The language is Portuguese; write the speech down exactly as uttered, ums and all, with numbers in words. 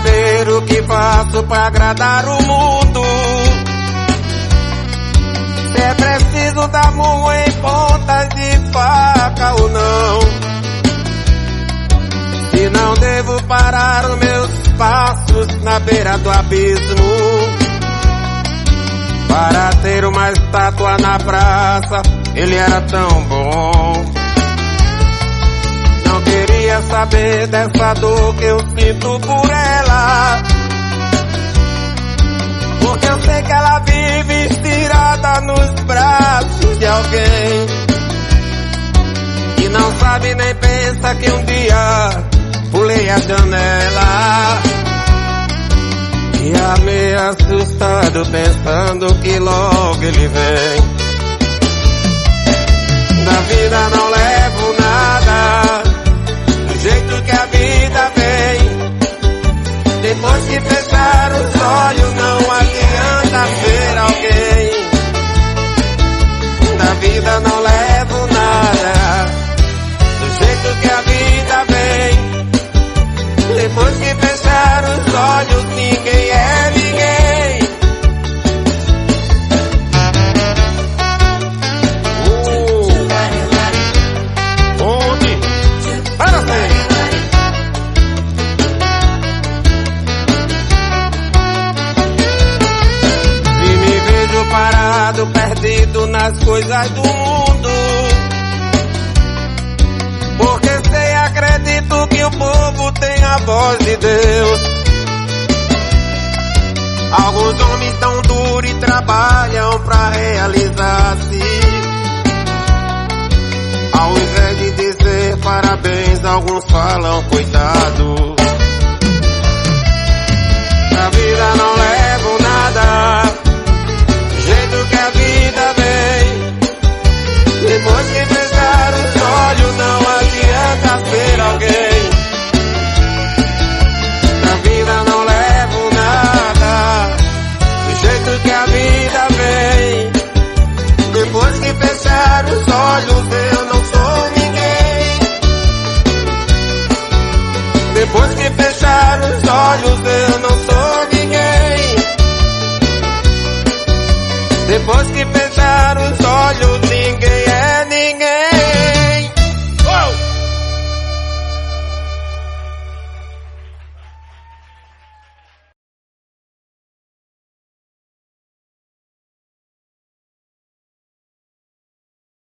saber o que faço pra agradar o mundo. Se é preciso dar murro em pontas de faca ou não. Se não devo parar os meus passos na beira do abismo. Para ter uma estátua na praça, ele era tão bom. Não queria saber dessa dor que eu sinto por ela, porque eu sei que ela vive estirada nos braços de alguém, e não sabe nem pensa que um dia pulei a janela e amei assustado pensando que logo ele vem. Da vida não levo nada, do jeito que a vida vem. Depois que fechar os olhos não adianta ver alguém. Da vida não levo nada, do jeito que a vida vem. Depois que fechar os olhos ninguém é ninguém. uh. Onde? Para sempre. Se me vejo parado, perdido nas coisas do mundo, porque sei, acredito que o povo tem a voz de Deus. Alguns homens tão duros e trabalham pra realizar-se. Ao invés de dizer parabéns, alguns falam coitado. Da vida não levo nada, do jeito que a vida vem. Depois que fechar os olhos não adianta ser alguém. Da vida não levo nada, do jeito que a vida vem. Depois que fechar os olhos eu não sou ninguém. Depois que fechar os olhos eu não sou ninguém. Depois que fechar os olhos